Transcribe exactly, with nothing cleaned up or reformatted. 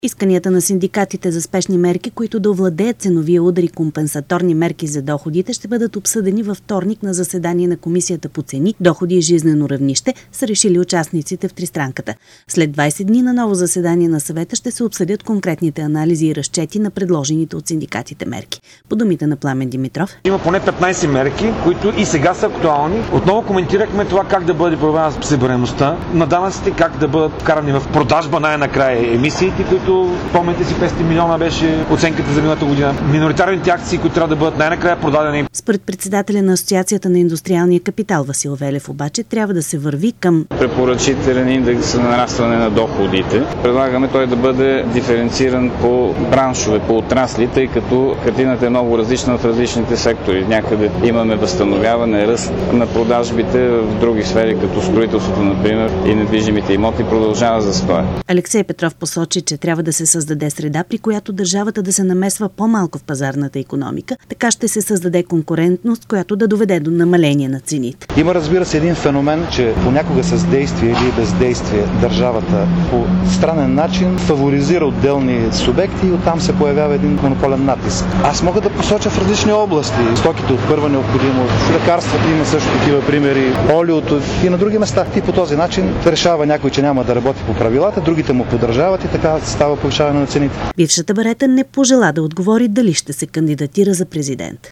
Исканията на синдикатите за спешни мерки, които да овладеят ценовия удар и компенсаторни мерки за доходите, ще бъдат обсъдени във вторник на заседание на Комисията по цени, доходи и жизнено равнище, са решили участниците в тристранката. След двайсет дни на ново заседание на съвета ще се обсъдят конкретните анализи и разчети на предложените от синдикатите мерки. По думите на Пламен Димитров: има поне петнайсет мерки, които и сега са актуални. Отново коментирахме това как да бъде проверена събираемостта на данъците, как да бъдат вкарани в продажба най-накрая емисиите, които помните си петстотин милиона беше оценката за миналата година. Миноритарните акции, които трябва да бъдат най-накрая продадени. Според председателя на Асоциацията на индустриалния капитал Васил Велев обаче трябва да се върви към препоръчителен индекс на нарастване на доходите. Предлагаме той да бъде диференциран по браншове, по отрасли, тъй като картината е много различна в различните сектори. Някъде имаме възстановяване, ръст на продажбите, в други сфери, като строителството, например, и недвижимите имоти продължава застоя. Алексей Петров посочи, че трябва да се създаде среда, при която държавата да се намесва по-малко в пазарната икономика. Така ще се създаде конкурентност, която да доведе до намаление на цените. Има, разбира се, един феномен, че понякога с действие или бездействие държавата по странен начин фаворизира отделни субекти и оттам се появява един монополен натиск. Аз мога да посоча в различни области. Стоките от първа необходимост, лекарствата има също такива примери, олиото и на други места. И по този начин решава някой, че няма да работи по правилата, другите му поддържават и така става повишаване на цените. Бившата Барета не пожела да отговори дали ще се кандидатира за президент.